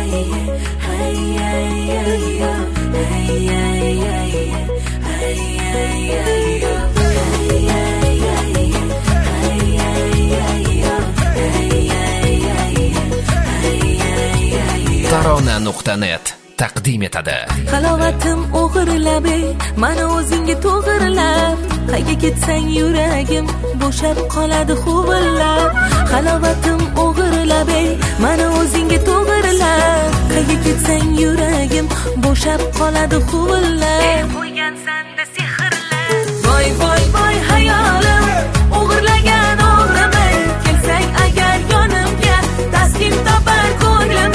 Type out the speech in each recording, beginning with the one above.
Tarona.net taqdim etadi. Halovatim o'g'irlab, meni o'zingga to'g'irlab, qayga ketsang yuragim bo'shab qoladi huvillab. Halovatim o'g'irlab, meni o'zingga to'g'irlab, qayga ketsang yuragim bo'shab qoladi huvillab. Qo'ygansan-da sehrlab. Voy voy voy hayolim, o'g'irlagan o'g'rimay, kelsang agar yonimga, taskin topar ko'nglim.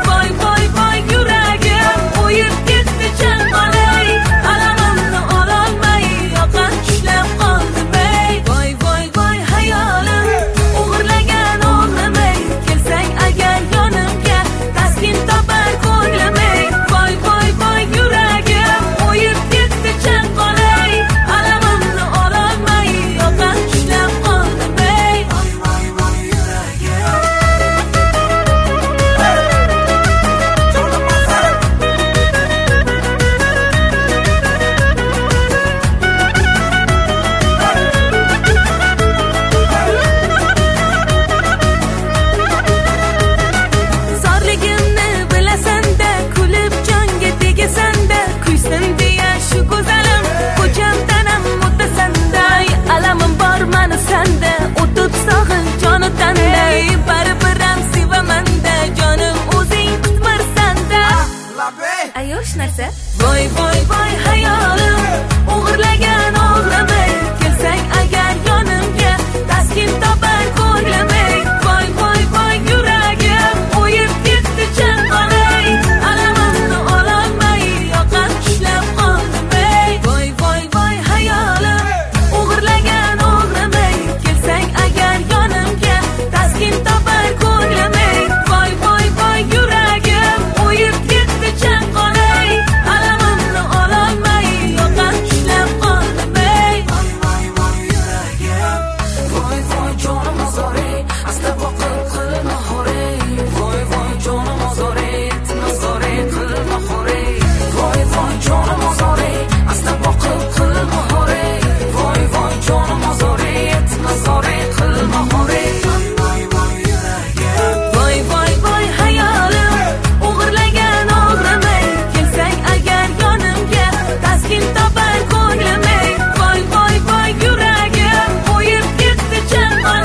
Voy voy voy hayolim, o'g'irlagan o'g'rimay, kelsang agar yonimga, taskin topar ko'nglim. Voy voy voy yuragim, o'yib ketdi chanqolay, alamimni ololmay, yoqam ushlab qoldim. Voy voy voy hayolim, o'g'irlagan o'g'rimay, kelsang agar yonimga, taskin topar ko'nglim. Voy voy voy yuragim, o'yib ketdi chanqolay,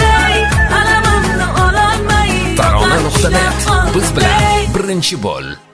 Biz bilan birinchi bo'l.